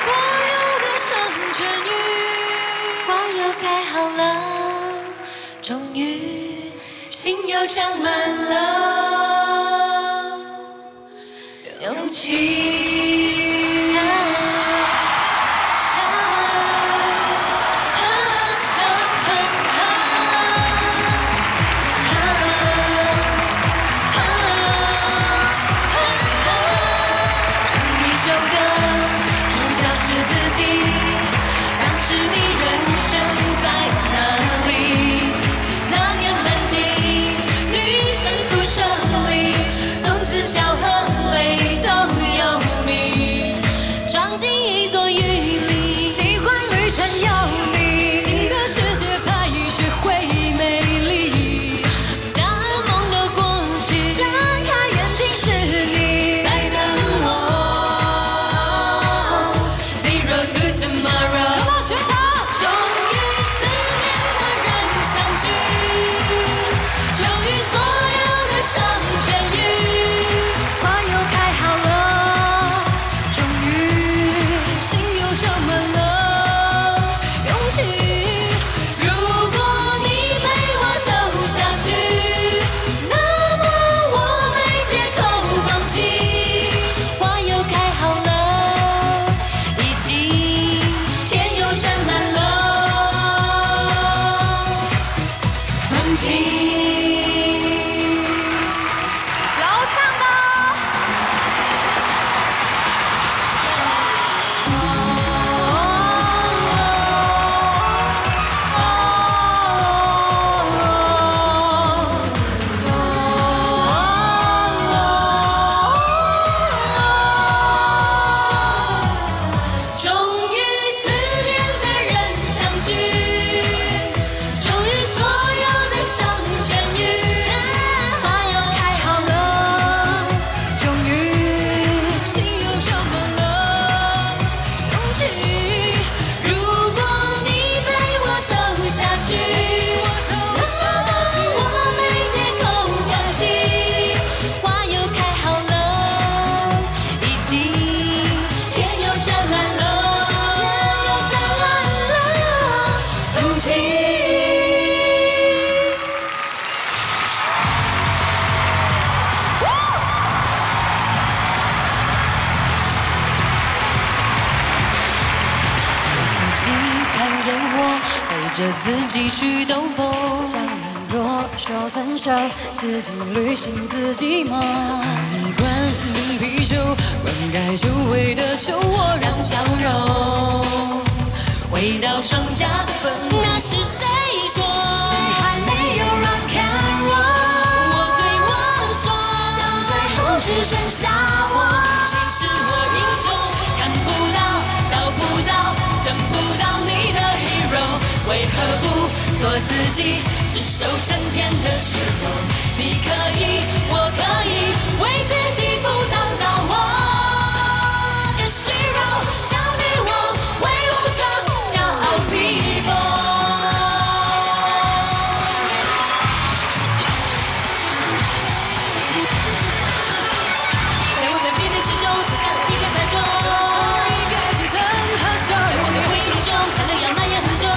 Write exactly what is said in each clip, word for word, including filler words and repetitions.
所有的伤痊愈，花又开好了，终于心又长满了勇气。 着自己去兜风， 想人若说分手，自己旅行自己梦。 一罐冰啤酒，灌溉久违的酒窝，让笑容回到双颊的粉。 那是谁说还没有 rock and roll？ 我对我说， 到最后只剩下我。 谁是我英雄？看不到，找不到，等不到你的 hero。 为何不做自己，只手成天的虚荣？你可以，我可以，为自己赴汤蹈火的虚荣，小女王挥舞着骄傲披风。在我的比利时中，就像一个传说， 一个巨人和所有我的回忆中，可能要蔓延很久。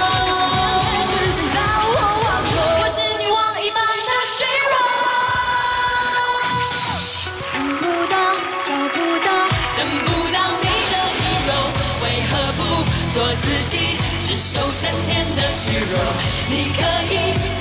做自己，只手成天的虚荣。你可以。